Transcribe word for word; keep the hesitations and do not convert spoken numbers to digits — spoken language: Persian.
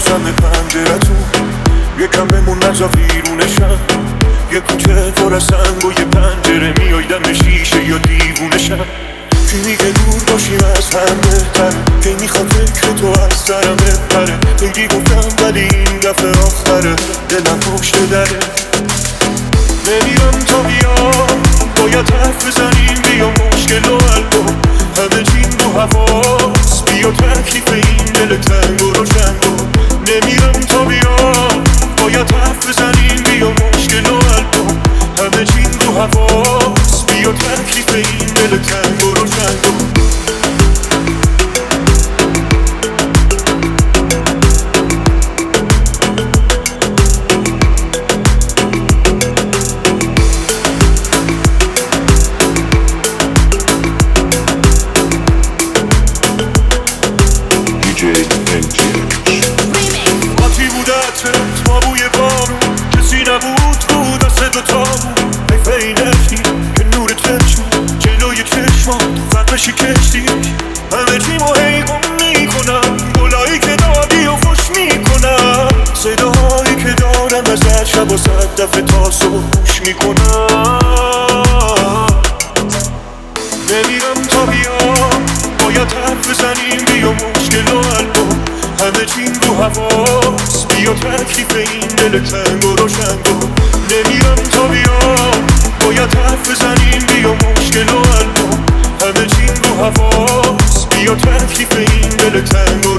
میشستم پنجرتون، یکم بمون نزا ویرونشم. یه کوچه پر از سنگ و یه پنجره، میای دم شیشه یا دیوونشم. کی میگه دور باشیم از هم بهتره، کی میخواد فکر تو از سرم بپره. خیلی گفتم ولی این دفعه آخره، دلم پشت دره. نمیرم تا بیام، باید حرف بزنیم، بیا مشکل و حل کن. همه چین رو حواس، بیا تکلیف این دل تنگ و روشن کن. نمیرم تا بیام، باید حرف بزنیم، بیا مشکل و حل کن. همه چین رو حواس، بیا تکلیف این دل تنگ و روشن کن. قاطی بودتت ما بوی بارون، کسی نبود بود دست دوتامون. حیفه این اشکی که نور چشم جلوی چشمات فرمشی کشتی. همه تیمو هی گم میکنم، گلایی که دادی و خوش میکنم. صداهایی که دارم ازت شب و صد دفعه تا صبح گوش میکنم. نمیرم تا بیام، باید حرف بزنیم، بیا مشکل و حل کن. همه چین رو حواس، بیا تکلیف این دل تنگ و روشن کن. نمیرم تا بیام، باید حرف بزنیم، بیا مشکل و حل کن. همه چین رو حواس، بیا تکلیف این دل تنگ و